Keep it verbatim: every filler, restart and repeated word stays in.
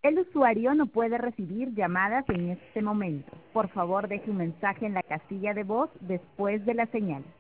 El usuario no puede recibir llamadas en este momento. Por favor, deje un mensaje en la casilla de voz después de la señal.